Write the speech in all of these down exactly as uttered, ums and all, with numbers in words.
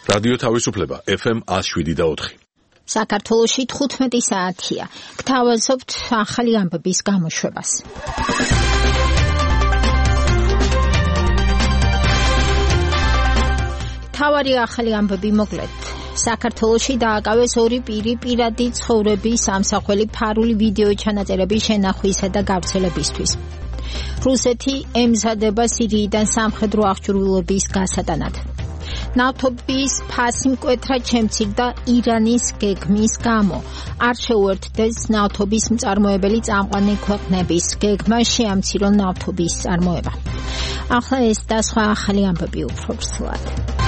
რადიო თავისუფლება ეფ ემ one oh seven და four. საქართველოში თხუთმეტი საათია. გთავაზობთ ახალი ამბების გამოშვებას. თავარი ახალი ამბები მოკლედ. საქართველოში დააკავეს ორი პირი პირადი ცხოვრების ამსახველი ფარული ვიდეო ჩანაწერების შენახვისა და გავრცელებისთვის. რუსეთი ემზადება სირიიდან სამხედრო აღჭურვილობის გასატანად. ნავთობის ფასი მკვეთრად შემცირდა ირანის გეგმის გამო. არ შეუერთდეს ნავთობის მწარმოებელი წამყვანი ქვეყნების გეგმა შეამცირონ ნავთობის წარმოება. ახლა ეს და სხვა ახალი ამბები უფრო ვრცლად.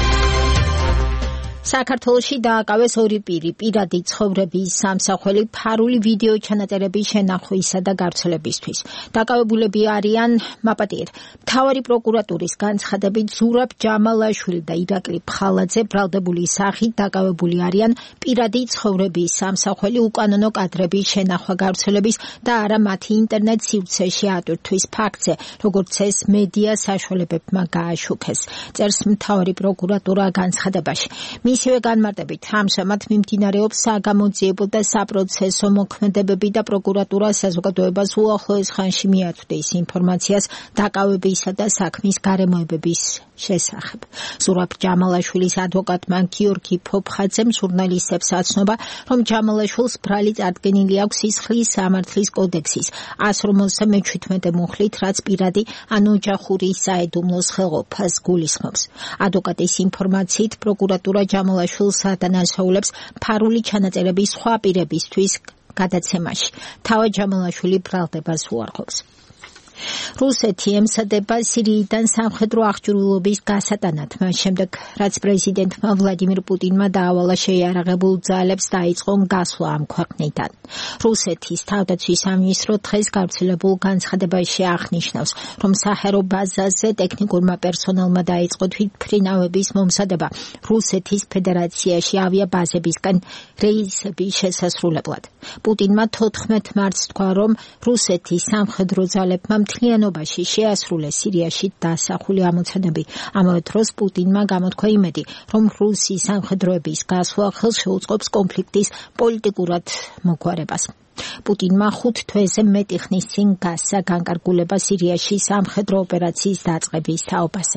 საქართველოში დააკავეს ორი პირი პირადი ცხოვრების სამსახველი ფარული ვიდეო ჩანაწერების შენახვისა და გავრცელებისთვის. დაკავებულები არიან მაპატიერ. მთავარი პროკურატურის განცხადებით ზურაბ ჯამალაშვილი და ირაკლი ფხალაძე ბრალდებული სახით დაკავებული არიან პირადი ცხოვრების სამსახველი უკანონო კადრების შენახვა გავრცელების და არა მათი ინტერნეტ სივრცეში ატვირთვის ფაქტზე, როგორც ეს მედია საშუალებებმა გააშუქეს. წერს მთავარი პროკურატურა განცხადებაში. მისივე განმარტებით ამჟამად მიმდინარეობს საგამოძიებო და საპროცესო მოქმედებები და პროკურატურა საზოგადოებას უახლოეს ხანში მიაწვდის ინფორმაციას დაკავებისა და საქმის გარემოებების შესახებ. ზურაბ ჯამალაშვილის ადვოკატმა გიორგი ფოფხაძემ ჟურნალისტებს აცნობა, რომ ჯამალაშვილს ბრალი წარდგენილი აქვს სისხლის სამართლის კოდექსის one forty-seven მუხლით, რაც პირადი ან ოჯახური საიდუმლოს ხელყოფას გულისხმობს. ადვოკატის ინფორმაციით პროკურატურა ჯამალაშვილს ადანაშაულებს ფარული ჩანაწერების სხვა პირებისთვის გადაცემაში. თავად ჯამალაშვილი ბრალდებას უარყოფს. რუსეთი ემსადება სირიიდან სამხედრო აღჭურვილობის გასატანად, მას შემდეგ, რაც პრეზიდენტმა ვლადიმირ პუტინმა დაავალა შეიარაღებულ ძალებს დაიწყონ გასვლა ამ ქვეყნიდან. რუსეთის თავდაცვის სამინისტრო დღეს გავრცელებულ განცხადებაში აღნიშნავს, რომ საჰაერო ბაზაზე ტექნიკურმა პერსონალმა დაიწყო თვითმფრინავების მომზადება რუსეთის ფედერაციაში ავიაბაზებისგან რეისების შესასრულებლად. პუტინმა თოთხმეტ მარტს თქვა, რომ რუსეთის სამხედრო ძალებმა მთლიანობაში შეასრულეს სირიაში დასახული ამოცანები. ამავე დროს პუტინმა გამოთქვა იმედი, რომ რუსი სამხედროების გასვლა ხელშეუწყობს კონფლიქტის პოლიტიკურად მოგვარებას. პუტინმა ხუთ თვეზე მეტი ხნის წინ გასცა განკარგულება სირიაში სამხედრო ოპერაციის დაწყების თაობაზე.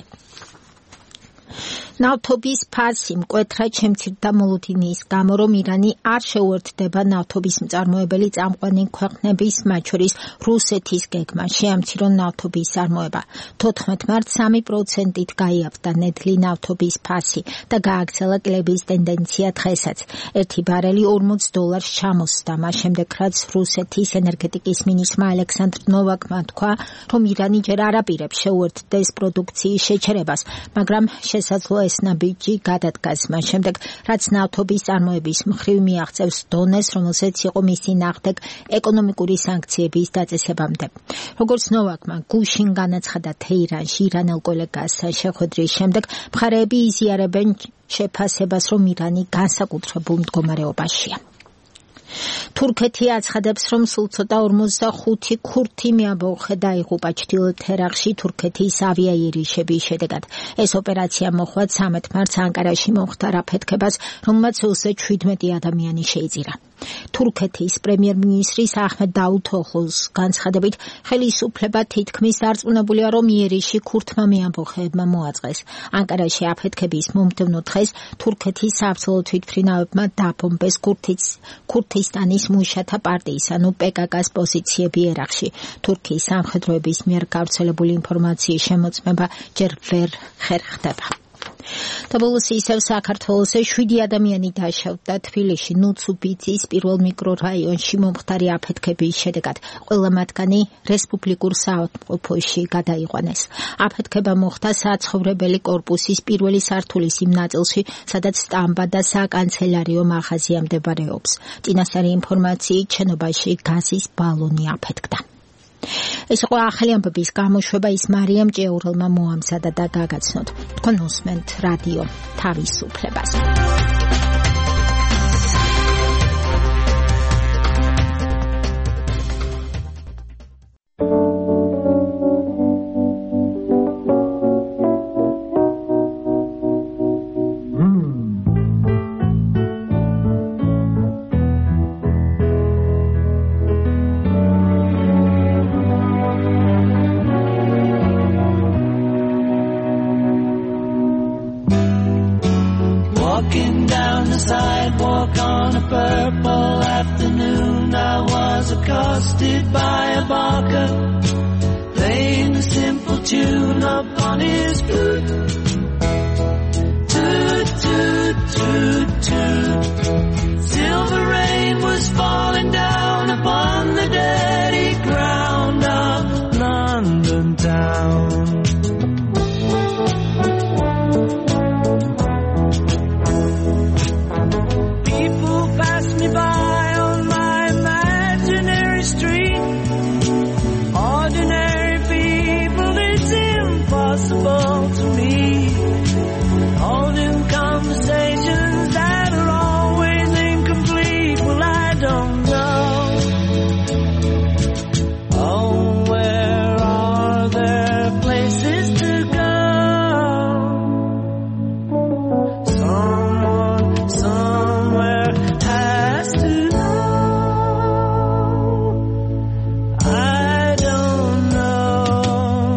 ნავთობის ფასი მკვეთრად შემცირდა მოლოდინის გამო, რომ ირანი არ შეუერთდება ნავთობის მწარმოებელი წამყვანი ქვეყნების, მათ შორის რუსეთის გეგმა შეამცირონ ნავთობის წარმოება. თოთხმეტ მარტს სამი პროცენტით გაიაფთა ნედლი ნავთობის ფასი და გააგრძელა კლების ტენდენცია დღესაც. ერთი ბარელი ორმოც დოლარს ჩამოსდა, მას შემდეგ, რაც რუსეთის ენერგეტიკის მინისტრმა ალექსანდრ ნოვაკმა თქვა, რომ ირანი ჯერ არ აპირებს შეუერთდეს პროდუქციის შეჩერებას, მაგრამ შესაძლოა ეს ნაბიჯი გადადგას მას შემდეგ, რაც ნავთობის წარმოების მხრივ მიაღწევს დონეს, რომელზეც იყო მისი ნახდეგ ეკონომიკური სანქციების დაწესებამდე. როგორც ნოვაკმა გუშინ განაცხადა თეირანში ირანელ კოლეგას შეხვედრის შემდეგ, მხარეები იზიარებენ შეფასებას, რომ ირანი განსაკუთრებულ მდგომარეობაშია. თურქეთი აცხადებს, რომ სულ ცოტა ორმოცდახუთი ქურთი მეამბოხე დაიღუპა ჩრდილოეთ ერაყში თურქეთის ავიაიერიშების შედეგად. ეს ოპერაცია მოხდა ცამეტ მარტს ანკარაში მომხდარ აფეთქებას, რომელმაც ოცდაშვიდმეტი ადამიანი შეიწირა. თურქეთის პრემიერ-მინისტრის აჰმედ დაუთოღლუს განცხადებით, ხელისუფლება თითქმის დარწმუნებულია, რომ იერიში ქურთმა მეამბოხეებმა მოაწყეს. ანკარაში აფეთქების მომდევნო დღეს თურქეთის საბრძოლო თვითმფრინავებმა დაბომბეს ქურთისტანის მუშათა პარტიის, ანუ პე კა კას პოზიციები ერაყში. თურქიის სამხედროების მიერ გავრცელებული ინფორმაციის შემოწმება ჯერ ვერ ხერხდება. და ბოლოს ისევ საქართველოში შვიდი ადამიანი დაშავდა თბილისში ნუცუბიძის პირველ მიკრორაიონში მომხდარი აფეთქების შედეგად. ყველა მათგანი რესპუბლიკურ საავადმყოფოში გადაიყვანეს. აფეთქება მოხდა საცხოვრებელი კორპუსის პირველი სართულის იმ ნაწილში, სადაც სტამბა და საკანცელარიო მაღაზია მდებარეობს. წინასწარი ინფორმაციით შენობაში გაზის ბალონი აფეთქდა. ეს იყო ახალი ამბების გამოშვება, ის მარიამ ჭეურელმა მოამზადა და გაგაცნოთ. თქვენ უსმენთ რადიო თავისუფლებას. Hmm. accosted by a barker, playing a simple tune upon his flute. Toot, toot, toot, toot. Silver rain was falling down upon the dirty ground of London town. People pass me by on my imaginary street. Ordinary people, it's impossible to meet. Holding conversations that are always incomplete. Well, I don't know. Oh, where are there places to go? Someone, somewhere has to know. I don't know.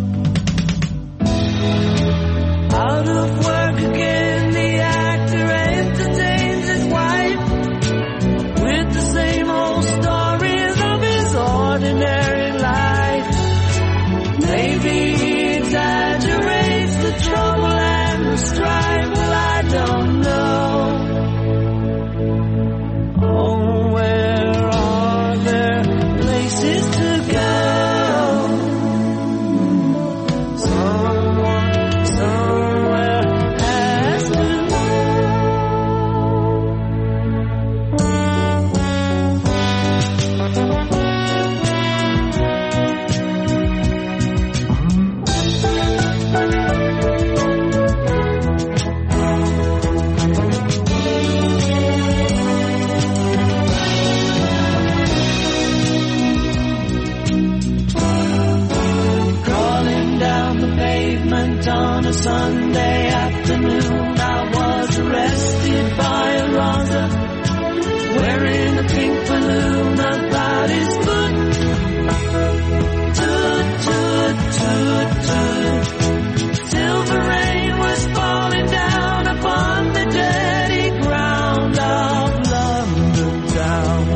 Out of work again, the actor entertains his wife with the same old stories of his ordinary life. Maybe he exaggerates the trouble and the strife. Well, I don't know. Oh, where are there places to go? Someone, somewhere has to know. Crawling down the pavement on a Sunday afternoon, I was arrested by a rouser wearing a pink balloon about his foot. Toot, toot, toot, toot. Silver rain was falling down upon the dirty ground of London town.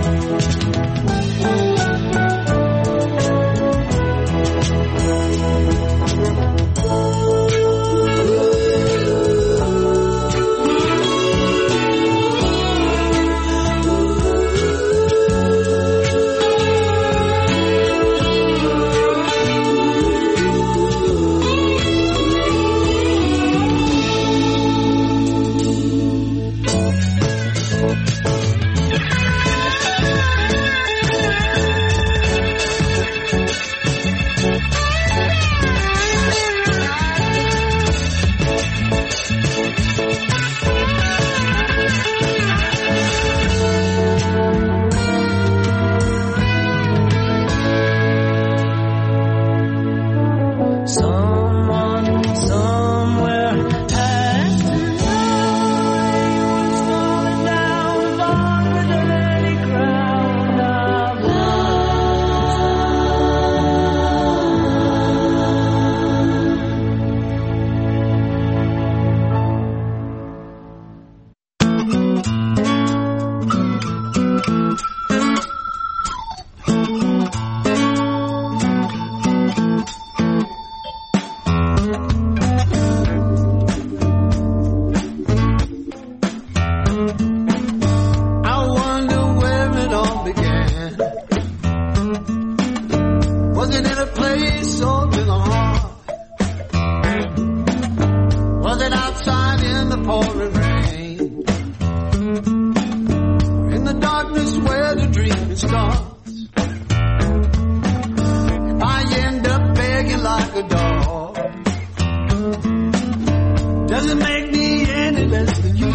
Someone, somewhere has to know. He was falling down upon the dirty ground of I wonder where it all began. Was it in a place or in the heart? Was it outside in the pouring rain? Or in the darkness where the dream starts? If I end up begging like a dog, does it make me any less than you?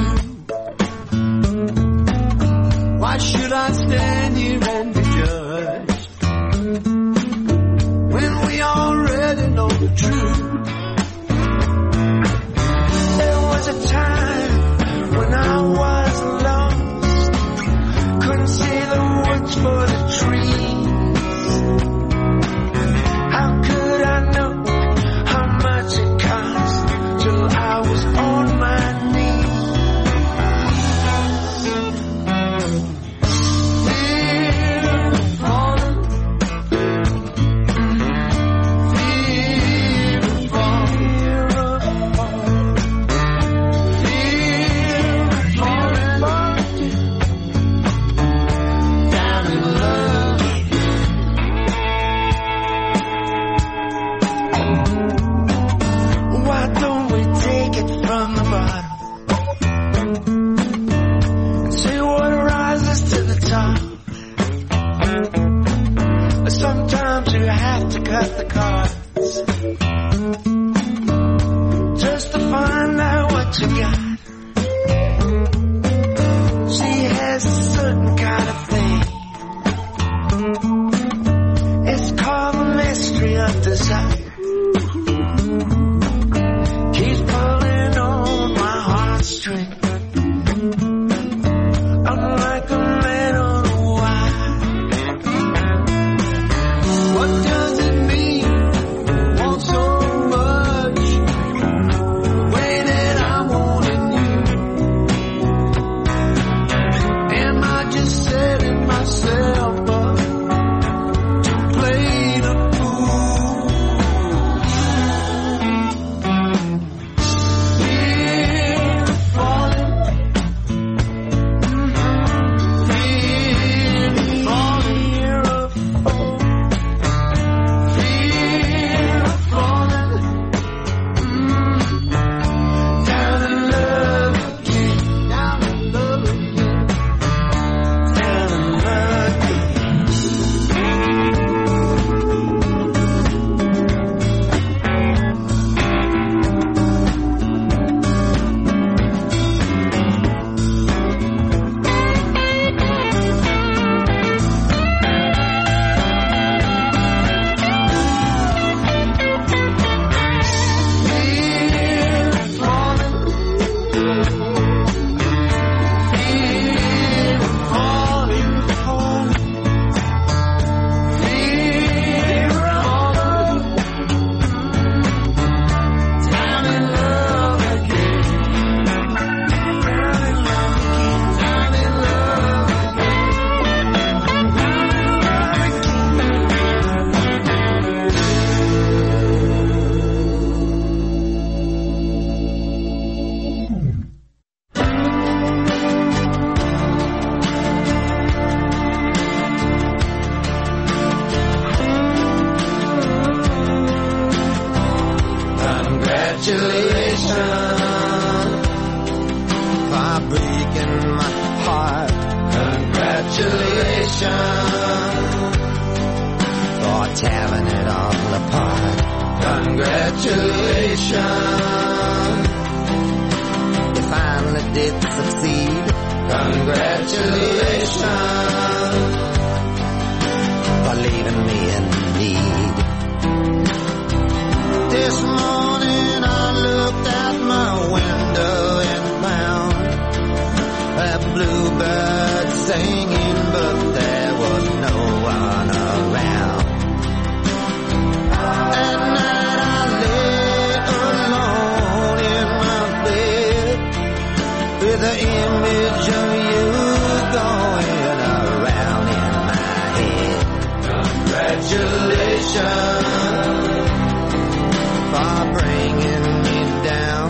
Why should I stand here and be judged when we already know the truth? There was a time when I was lost, couldn't see the woods for the trees. How could I know how much it cost till I was on my knees? Here, falling have to cut the cards just to find out what you got. She has a certain kind of thing. It's called the mystery of desire. Keeps pulling on my heartstring. Unlike a man on a wire. What does it mean? Want so much. Way that I'm wanting you. Am I just setting myself up to play the fool? Fear of falling. Fear of falling. Fear of falling. Fear of falling. Down in love again. Down in love again. Down in love congratulations for breaking my heart. Congratulations for tearing it all apart. Congratulations, you finally did succeed. Congratulations for leaving me in need. This morning I looked out my window and found a bluebird singing, but there was no one around. At night I lay alone in my bed with the image of you going around in my head. Congratulations for bringing me down.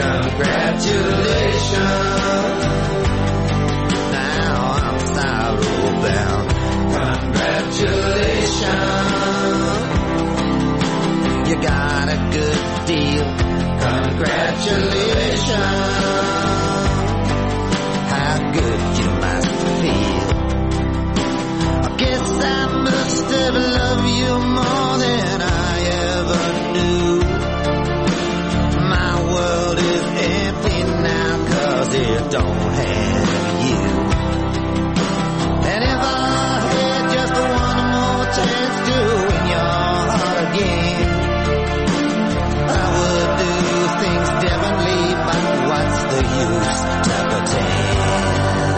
Congratulations, now I'm sorrow bound. Congratulations, you got a good deal. Congratulations, how good you must feel. I guess I must have loved you more than I ever knew. My world is empty now 'cause it don't have you. And if I had just one more chance to win your heart again, I would do things differently, but what's the use to pretend?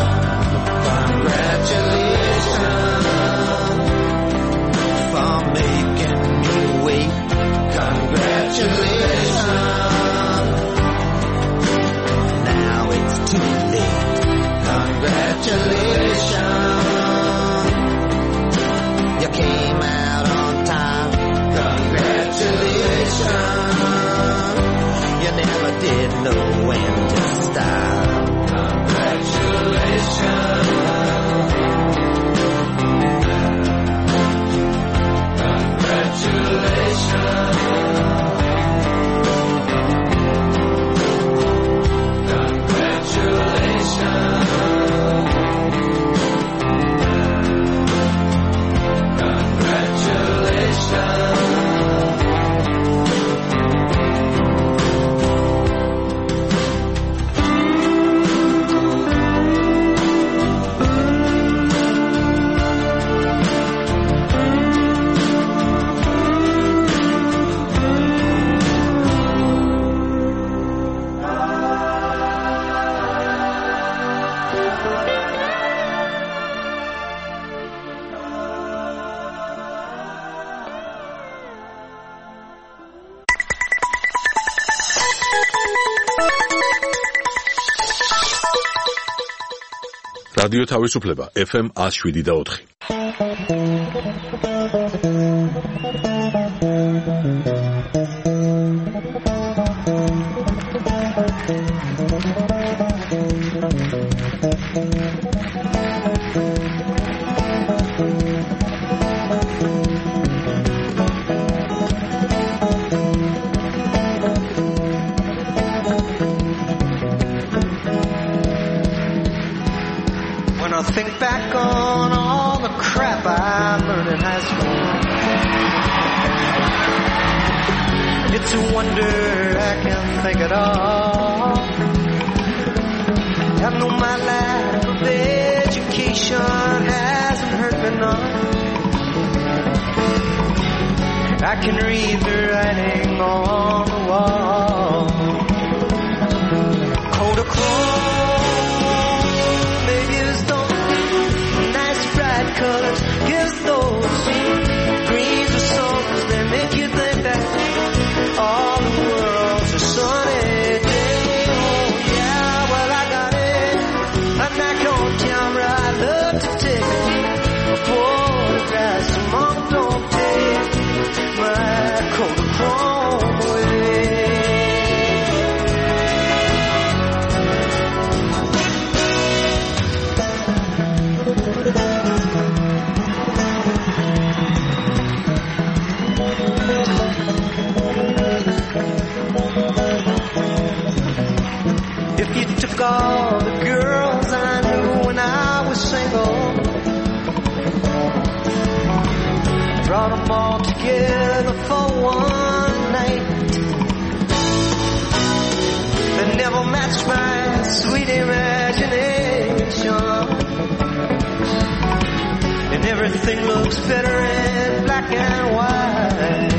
Congratulations for making me wait. Congratulations, now it's too late. რადიო თავისუფლება ეფ ემ one oh seven და four. I think back on all the crap I learned in high school. It's a wonder I can think it all. I know my lack of education hasn't hurt me none. I can read the writing on the wall. Kodachrome, maybe it's colors, gives those greens or songs that make you think that all the world's a sunny day. Oh yeah, well I got it. I'm not on camera. I love to take photographs. So mom, don't take my Kodachrome away. If you took all the girls I knew when I was single, brought them all together for one night, they never matched my sweet imagination, and everything looks better in black and white.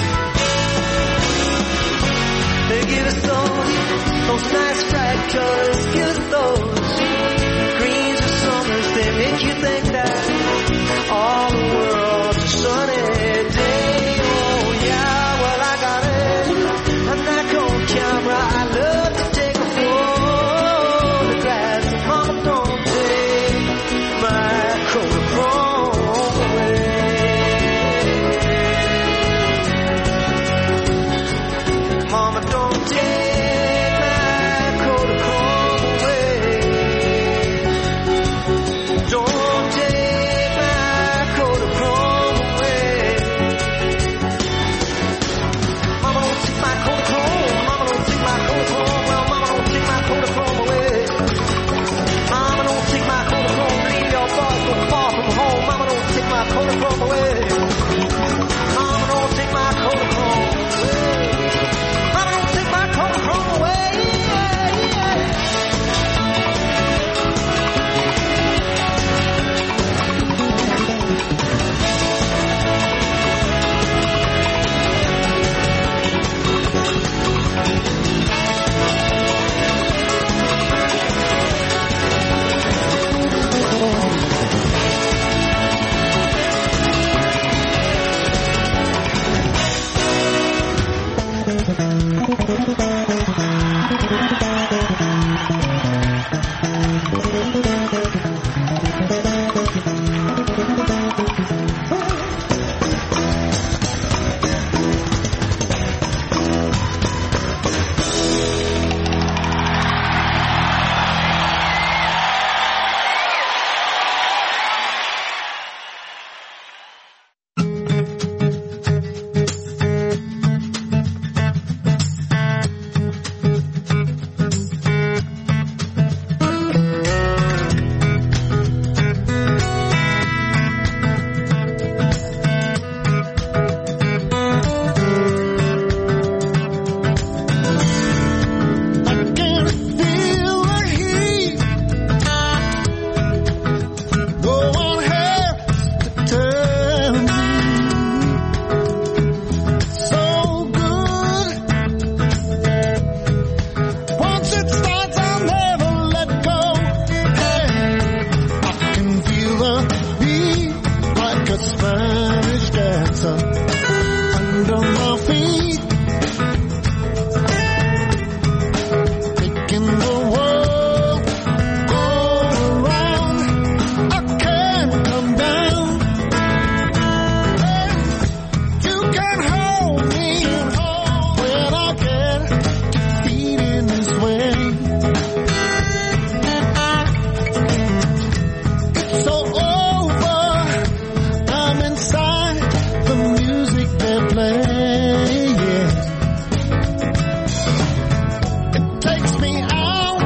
They give us those Those nice bright colors, give us those greens or summers. They make you think that all the world's a sunny day. Oh yeah, well I got it. I'm not on camera. I love to take a photograph. Mama, don't take my Kodachrome away. Mama, don't take Kodachrome away. Mama, don't take my Kodachrome away. Mama, don't take my Kodachrome away. Yeah, yeah. Making the world go around music they play, yeah. It takes me out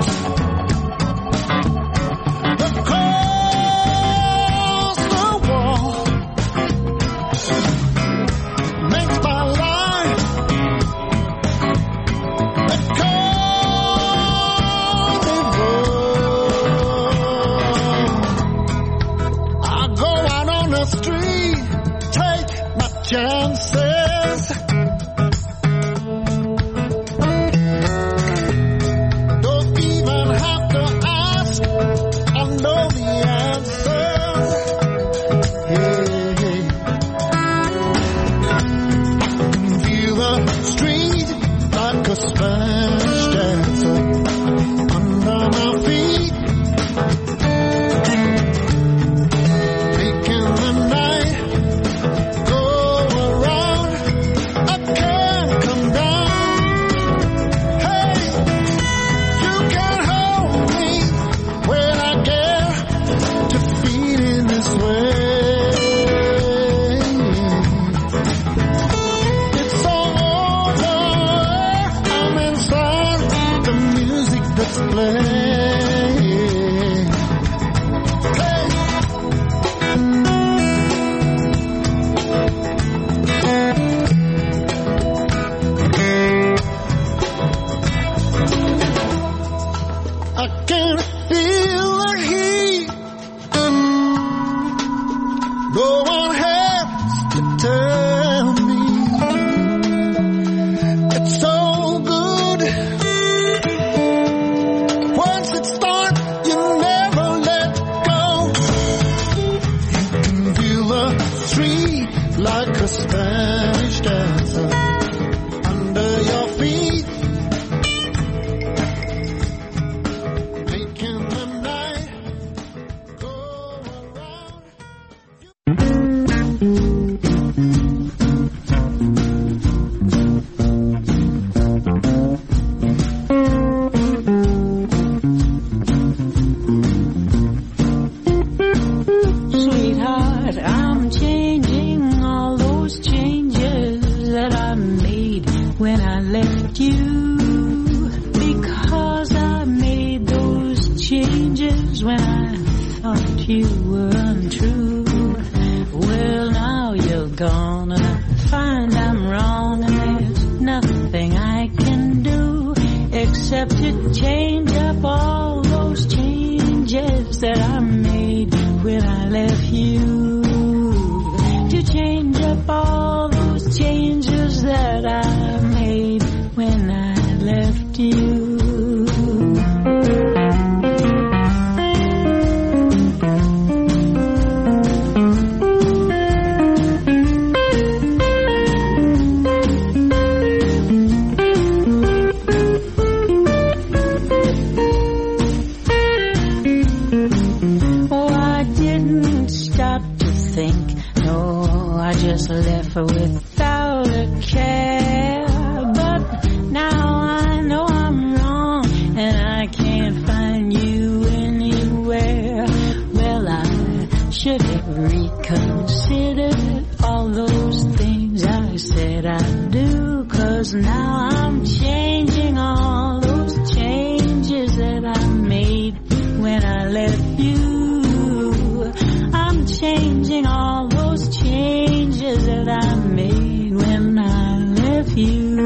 across the wall, makes my life a carnival. I go out on the street, take my chances. Don't even have to ask, I know the answers. Hey, hey. I can feel the street like a Spanish dancer under my feet, making the night go around. I can't come down. Hey, you can hold me when I get to feeling this way. It's all over. I'm inside the music that's playing. Hey. I can feel the heat. No one has to tell me. It's so good. Once it starts, you never let go. You can feel the street like a Spanish dancer under your feet, making the night go around. Sweetheart, I'm changing all those changes that I made when I left you, because I made those changes when I thought you were untrue. Well, now you're gone and I find I'm wrong, and there's nothing I can do except to change up all those changes that I made when I left you. To change up all those changes that I made when I left you. Oh, I didn't stop to think. No, I just left her without a care. But now I know I'm wrong, and I can't find you anywhere. Well, I should have reconsidered all those things I said I'd do, 'cause now I'm changing all those changes that I made when I left you. I'm changing all those changes that I made when I left you.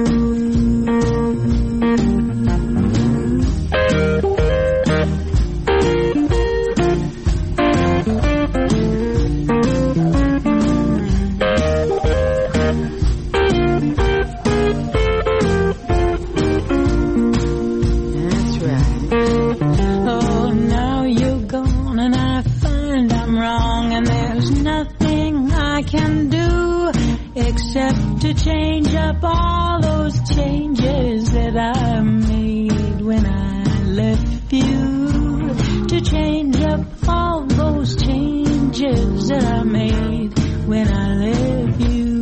That's right. Oh, now you're gone and I find I'm wrong, and there's nothing I can do except to change up all those changes that I made when I left you. To change up all those changes that I made when I left you.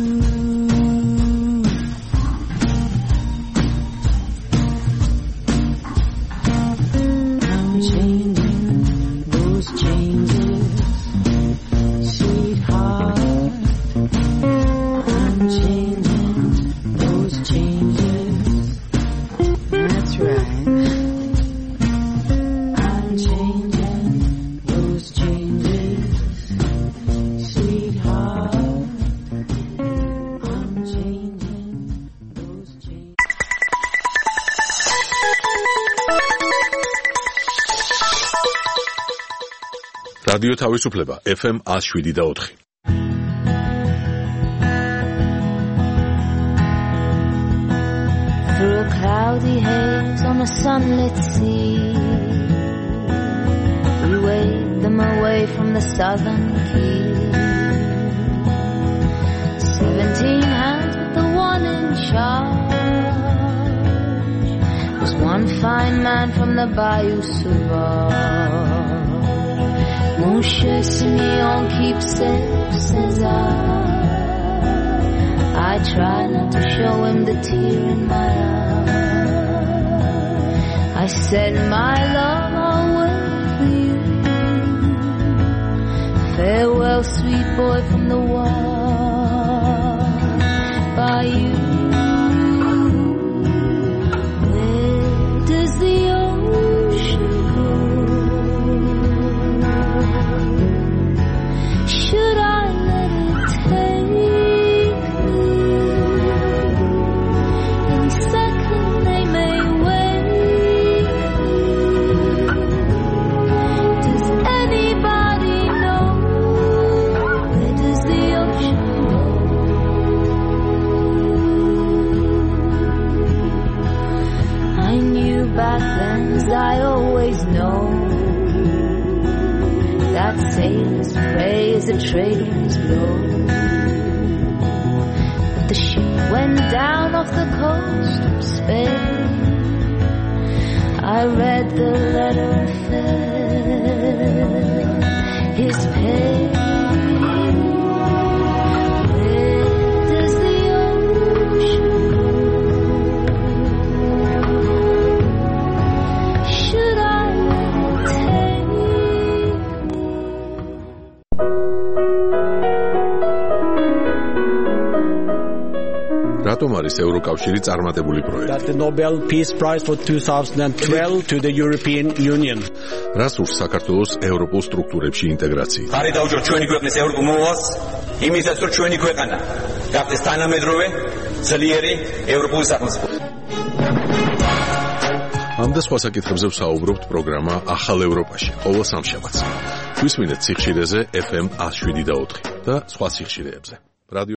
I'm changing those changes, sweetheart. I'm რადიო თავისუფლება F M one oh seven და four. Through a cloudy haze on a sunlit sea, we waved them away from the southern key. Seventeen hands with the one in charge was one fine man from the Bayou Sauvage. Mon cher Simeon, keep safe, says I. I try not to show him the tear in my eye. I said, my love, I'll wait for you. Farewell, sweet boy from the wild bayou. Where does the ocean go? Should I let it take me? Any second they may wait. Does anybody know? Where does the ocean go? I knew back then, as I always know, that sailors pray as the traders blow. But the ship went down off the coast of Spain. I read the letter and felt his pain. Where does the ocean go? Should I let it take me? რატომ არის ევროკავშირი წარმატებული პროექტი? That the Nobel Peace Prize for twenty twelve to the European Union. რას ურს საქართველოს ევროპულ სტრუქტურებში ინტეგრაცია? ხარი დავუჯოთ ჩვენი ქვეყნის ევროპულ მოვალს, იმისაც რომ ჩვენი ქვეყანა გახდეს თანამედროვე, ძლიერი ევროპული სახელმწიფო. ამ და სხვა საკითხებზე ვსაუბრობთ პროგრამა ახალ ევროპაში, ყოველ სამშაბათს. გვისმინეთ სიხშირეზე F M one oh seven და four და სხვა სიხშირეებზე.